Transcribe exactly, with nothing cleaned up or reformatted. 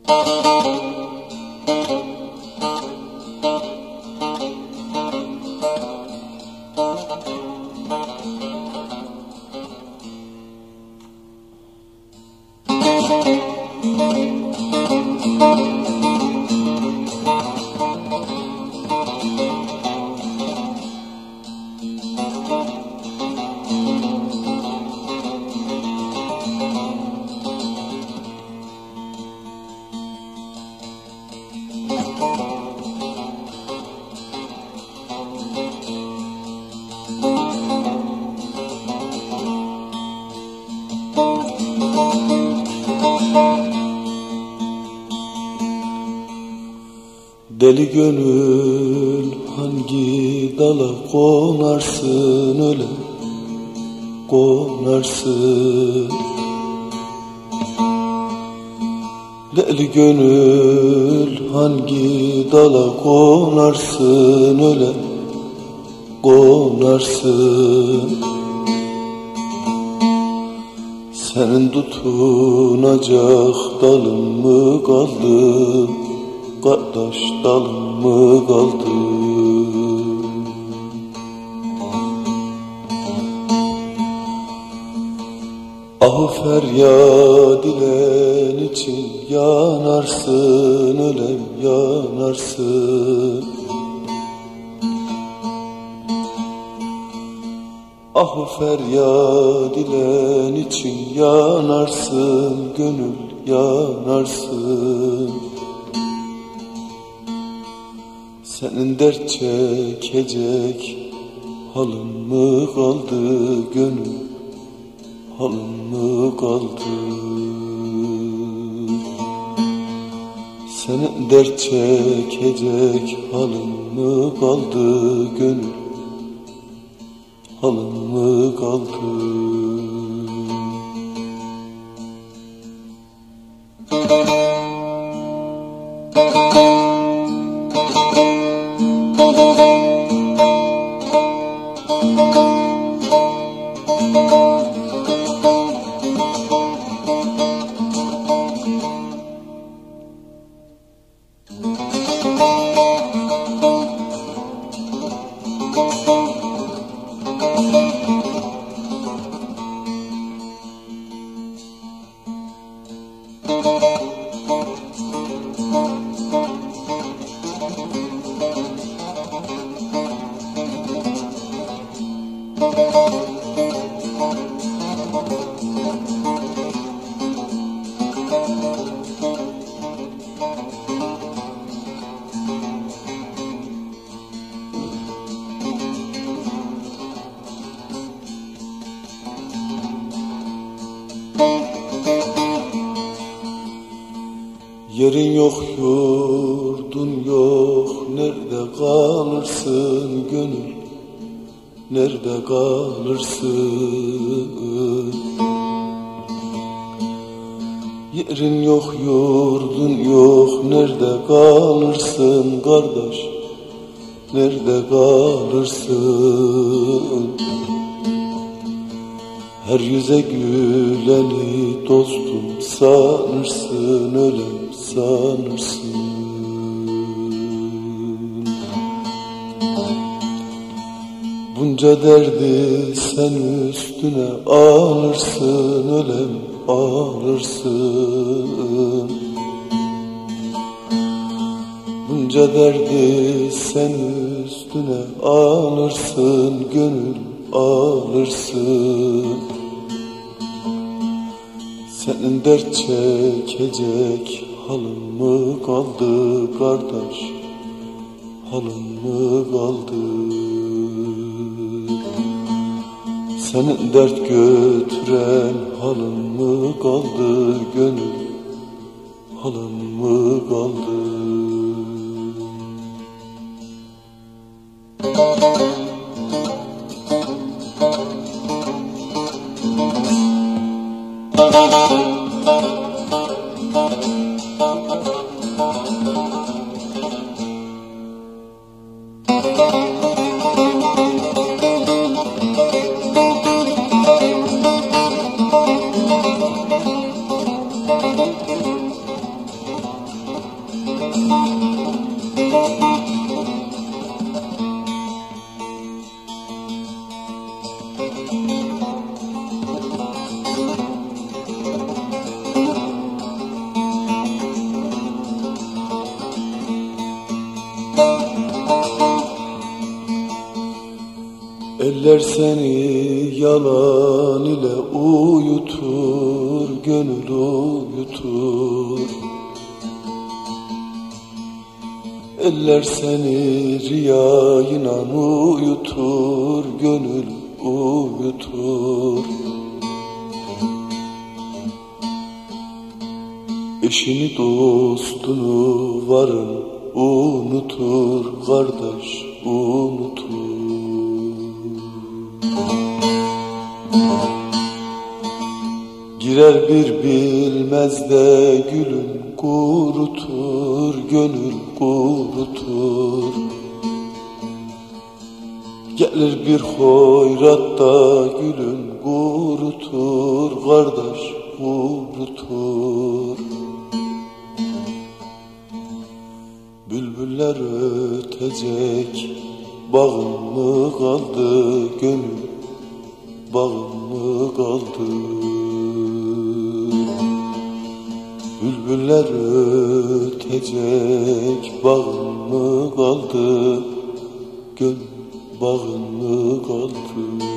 Deli gönül hangi dala konarsın öyle konarsın. Deli gönül hangi dala konarsın öyle konarsın. Senin tutunacak dalın mı kaldı? Kardeş dalım mı kaldı? Ah feryat dilen için yanarsın, ölem yanarsın. Ah feryat dilen için yanarsın, gönül yanarsın. Senin dert çekecek halın mı kaldı, gönül halın mı kaldı? Senin dert çekecek halın mı kaldı, gönül halın mı kaldı? Yerin yok, yurdun yok, nerede kalırsın gönül, nerede kalırsın? Yerin yok, yurdun yok, nerede kalırsın kardeş, nerede kalırsın? Her yüze güleni dostum sanırsın, ölem sanırsın. Bunca derdi sen üstüne alırsın, ölem alırsın. Bunca derdi sen üstüne alırsın, gönül alırsın. Senin dert çekecek halın mı kaldı kardeş, halın mı kaldı? Senin dert götüren halın mı kaldı, gönül halın mı kaldı? Eller seni yalan ile uyutur, gönül uyutur. Eller seni riyayla uyutur, gönül uyutur. Eşini dostunu varın unutur, kardeş unutur. Girer bir bilmez de gülün kurutur, gönül kurutur. Gelir bir hoyratta gülün kurutur, kardeş kurutur. Bülbüller ötecek, bağın mı kaldı, gönül bağın mı kaldı? Bülbüller ötecek, bağın mı kaldı, gönül bağın mı kaldı?